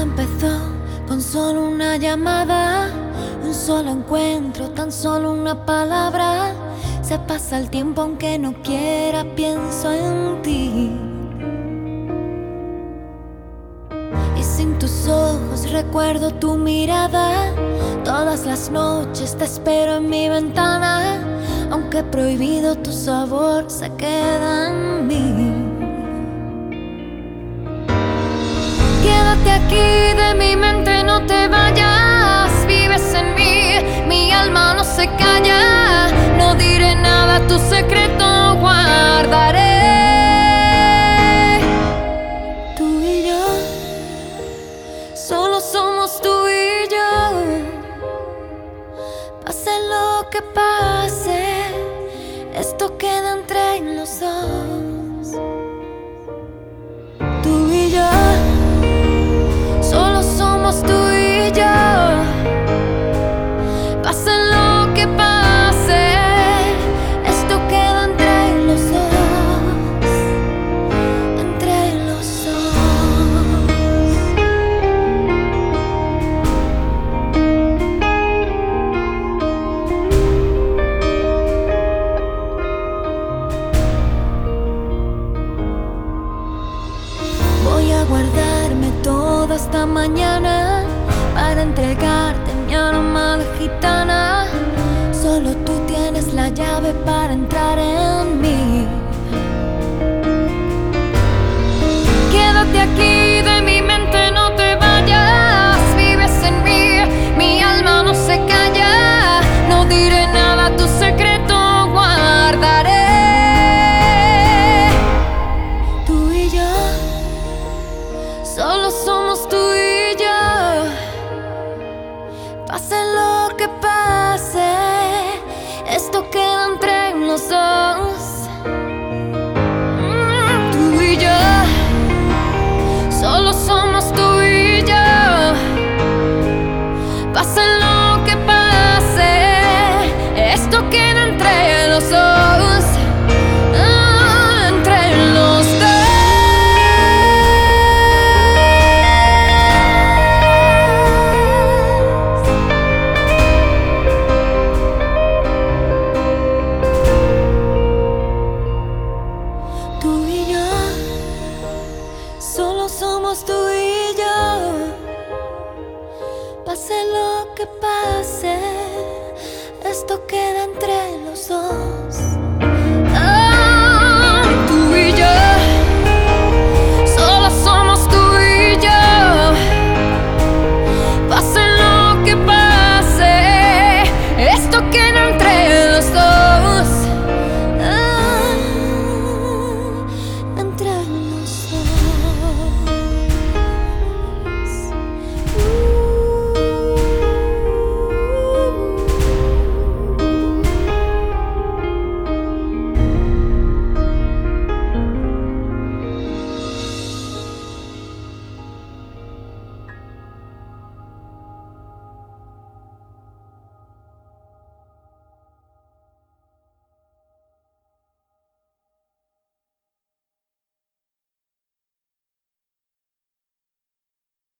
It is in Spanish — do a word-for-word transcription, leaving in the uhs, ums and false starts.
empezó con solo una llamada, un solo encuentro, tan solo una palabra. Se pasa el tiempo aunque no quiera, pienso en ti. Y sin tus ojos recuerdo tu mirada. Todas las noches te espero en mi ventana, aunque prohibido tu sabor se queda en mí. Quédate aquí, de mi mente no te vayas. Vives en mí, mi alma no se calla. No diré nada, tu secreto guardaré. Tú y yo, solo somos tú y yo. Pase lo que pase, esto queda entre los dos. Tú y yo, solo somos tú y yo. Pase lo que pase, esto queda entre los dos, entre los dos. Voy a guardarme toda esta mañana para entregarte mi aroma de gitana. Solo tú tienes la llave para entrar en mí. Quédate aquí, de mi mente no te vayas. Vives en mí, mi alma no se calla. No diré nada, tu secreto guardaré. Tú y yo, solo somos tú y yo. Pase lo que pase, esto queda entre los dos. Mm, tú y yo, solo somos tú y yo. Pase lo que pase, esto queda entre los dos. Ah, entre los dos. Tú y yo, solo somos tú y yo. Pase lo que pase, esto queda entre los dos.